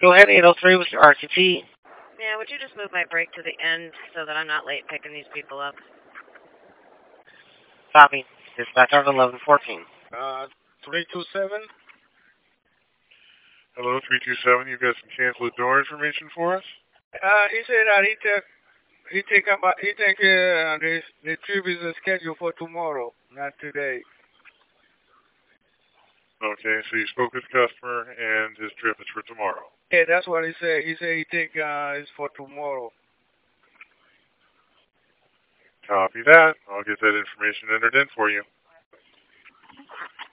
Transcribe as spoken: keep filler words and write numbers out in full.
Go ahead, eight oh three with your R T T. Yeah, would you just move my break to the end so that I'm not late picking these people up? Copy. Dispatch on eleven fourteen. Uh, three two seven. Hello, three two seven. You've got some canceled door information for us? Uh, he said that he took, he take about, he think uh, the the trip is scheduled for tomorrow, not today. Okay, so you spoke with the customer, and his trip is for tomorrow. Yeah, that's what he said. He said he think uh, it's for tomorrow. Copy that. I'll get that information entered in for you.